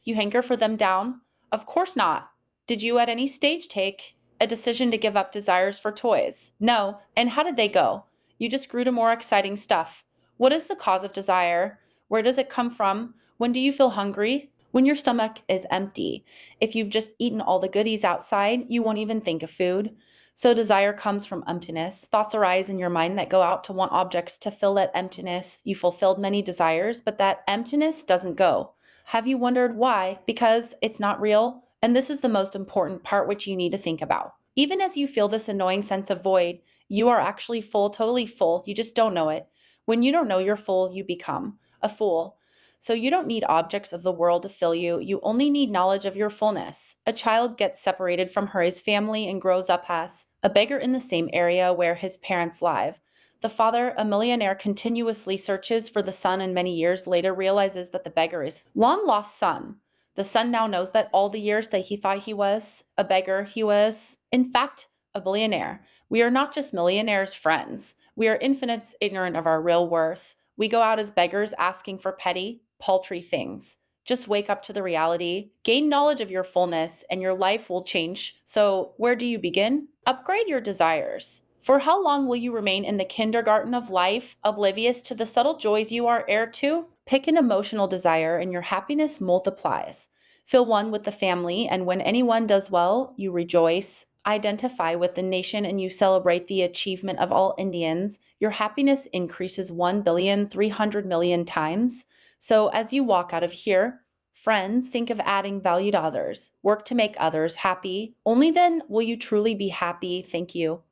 You hanker for them down? Of course not. Did you at any stage take a decision to give up desires for toys? No. And how did they go? You just grew to more exciting stuff. What is the cause of desire? Where does it come from? When do you feel hungry? When your stomach is empty. If you've just eaten all the goodies outside, you won't even think of food. So desire comes from emptiness. Thoughts arise in your mind that go out to want objects to fill that emptiness. You fulfilled many desires, but that emptiness doesn't go. Have you wondered why? Because it's not real? And this is the most important part which you need to think about. Even as you feel this annoying sense of void, you are actually full, totally full. You just don't know it. When you don't know you're full, you become a fool. So you don't need objects of the world to fill you. You only need knowledge of your fullness. A child gets separated from his family and grows up as a beggar in the same area where his parents live. The father, a millionaire, continuously searches for the son and many years later realizes that the beggar is long lost son. The son now knows that all the years that he thought he was a beggar, he was, in fact, a billionaire. We are not just millionaires' friends. We are infinite ignorant of our real worth. We go out as beggars asking for petty, paltry things. Just wake up to the reality, gain knowledge of your fullness, and your life will change. So, where do you begin? Upgrade your desires. For how long will you remain in the kindergarten of life, oblivious to the subtle joys you are heir to? Pick an emotional desire, and your happiness multiplies. Feel one with the family, and when anyone does well, you rejoice. Identify with the nation and you celebrate the achievement of all Indians. Your happiness increases 1,300,000,000 times. So, as you walk out of here, friends, think of adding value to others. Work to make others happy. Only then will you truly be happy. Thank you.